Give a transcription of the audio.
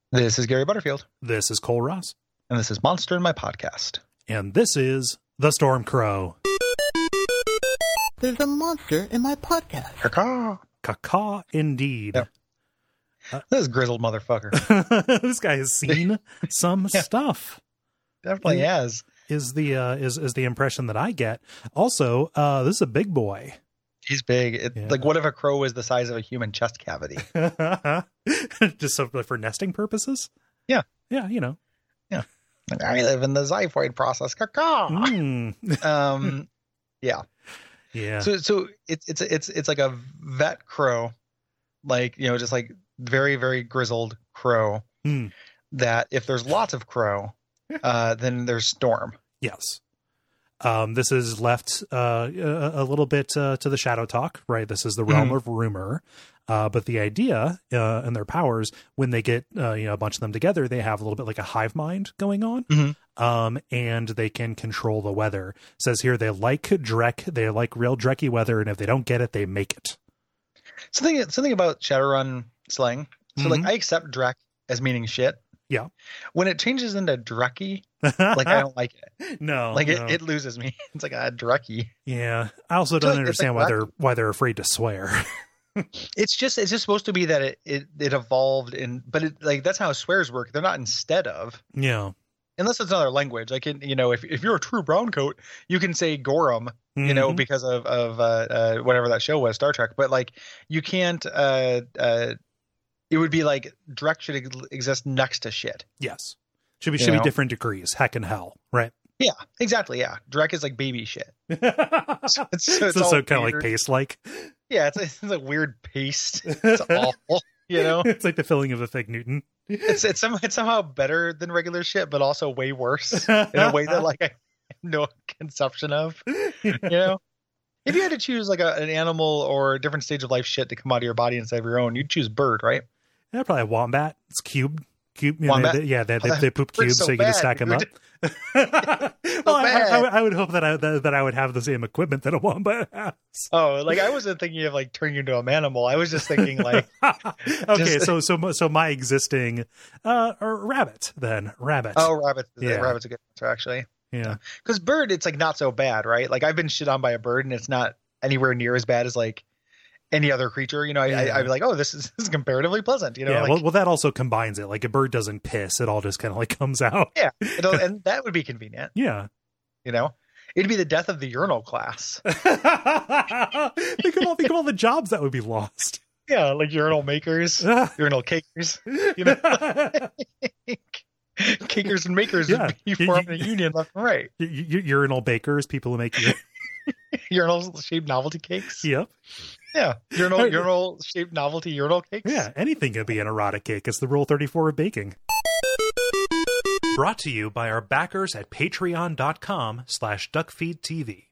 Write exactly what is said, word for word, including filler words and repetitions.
This is Gary Butterfield. This is Cole Ross. And this is Monster in My Podcast. And this is The Storm Crow. There's a monster in my podcast. Caw-caw. Caw-caw indeed. Yep. Uh, this grizzled motherfucker. This guy has seen some yeah. stuff. Definitely has. Is the uh, is is the impression that I get. Also, uh, this is a big boy. He's big. It, yeah. Like, what if a crow was the size of a human chest cavity? Just so, for nesting purposes? Yeah. Yeah, you know. Yeah. I live in the xiphoid process. Caw-caw. Mm. um, yeah. Yeah. So, so it's it's it's it's like a vet crow, like, you know, just like very very grizzled crow. Mm. That if there's lots of crow, uh, then there's storm. Yes. Um, this is left uh, a, a little bit uh, to the shadow talk, right? This is the realm mm-hmm. of rumor. Uh, but the idea uh, and their powers, when they get uh, you know a bunch of them together, they have a little bit like a hive mind going on, mm-hmm. um, and they can control the weather. It says here they like Drek, they like real Drekky weather, and if they don't get it, they make it. Something something about Shadowrun slang. So mm-hmm. like I accept Drek as meaning shit. Yeah. When it changes into Drekky, like I don't like it. No, like no. It, it loses me. It's like a Drekky. Yeah. I also don't like, understand like why they're why they're afraid to swear. It's just it's just supposed to be that it it, it evolved in, but it, like that's how swears work. They're not instead of. Yeah. Unless it's another language. Like in, you know, if if you're a true brown coat, you can say Gorham, you mm-hmm. know, because of of uh, uh, whatever that show was, Star Trek. But like you can't. Uh, uh, it would be like Drek should ex- exist next to shit. Yes. Should be you should know? be different degrees. Heck and hell, right? Yeah, exactly. Yeah, Drek is like baby shit. so it's, so, it's so, so kind of like paste like. Yeah, it's a, it's a weird paste. It's awful. You know, it's like the filling of a fig Newton. It's it's somehow it's somehow better than regular shit, but also way worse in a way that like I have no conception of. You know, if you had to choose like a, an animal or a different stage of life shit to come out of your body instead of your own, you'd choose bird, right? Yeah, probably a wombat. It's cubed. Cube, you know, wombat? They, yeah, they, they, they poop cubes, so, so you can just stack them up. so well, I, I, I would hope that I that, that I would have the same equipment that a wombat has. Oh, like I wasn't thinking of like turning you into a manimal. I was just thinking like. okay, just... so so so my existing uh or rabbit then rabbit. Oh, rabbit. Yeah. Rabbit's a good answer actually. Yeah, because bird, it's like not so bad, right? Like I've been shit on by a bird, and it's not anywhere near as bad as like any other creature. You know, I, yeah. I, I'd be like, oh, this is, this is comparatively pleasant. You know, yeah. like, Well, well, that also combines it. Like a bird doesn't piss; it all just kind of like comes out. Yeah, it'll, and that would be convenient. Yeah, you know, it'd be the death of the urinal class. think of all think of all the jobs that would be lost. Yeah, like urinal makers, urinal cakers. You know. Cakers and makers yeah. would be forming a union left and right. Y- y- urinal bakers, people who make urinal shaped novelty cakes. Yep. Yeah. Urinal urinal shaped novelty urinal cakes. Yeah. Anything can be an erotic cake. It's the rule thirty-four of baking. Brought to you by our backers at patreon.com slash duckfeedtv.